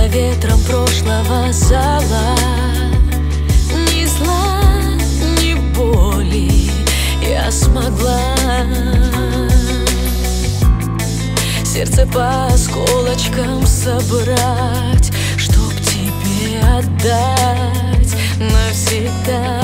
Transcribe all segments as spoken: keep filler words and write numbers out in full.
ветром прошлого зала. Ни зла, ни боли я смогла сердце по осколочкам собрать, чтоб тебе отдать навсегда.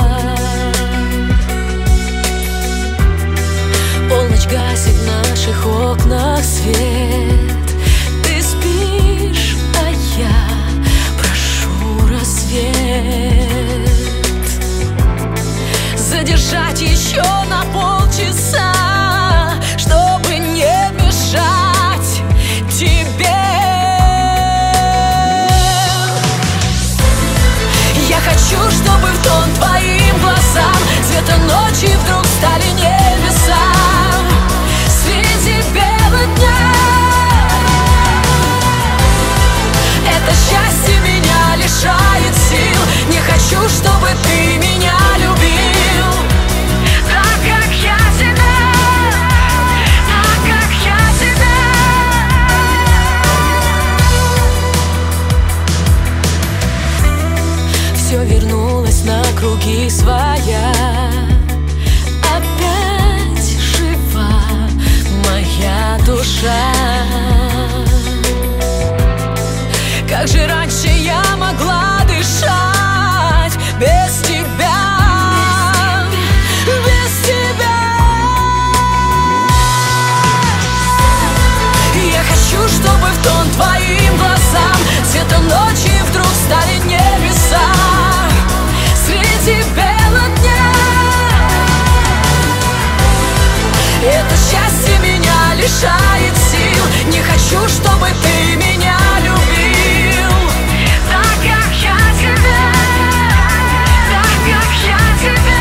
Полночь гасит в наших окнах свет. Ты спишь, а я прошу рассвет задержать еще на полчаса, чтобы не мешать тебе. Я хочу, чтобы в тон твоим глазам цвета ночи вдруг стали небеса среди бела дня. Это счастье меня лишает сил. Не хочу, чтобы ты меня любил так, как я тебя, так, как я тебя. Все вернулось на круги своя. Опять жива моя душа. Как же раньше я могла дышать без тебя, без тебя. Я хочу, чтобы в тон твоим глазам цвета ночи вдруг стали небеса среди бела дня. Это счастье меня лишает сил. Не хочу, чтобы ты меня любил так, как я тебя, так, как я тебя.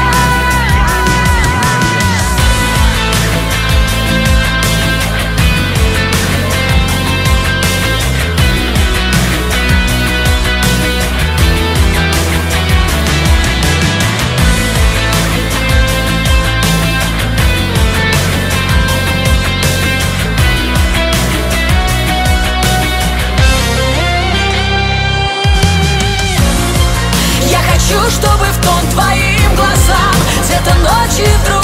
Хочу, чтобы в тон твоим глазам цвета ночи вдруг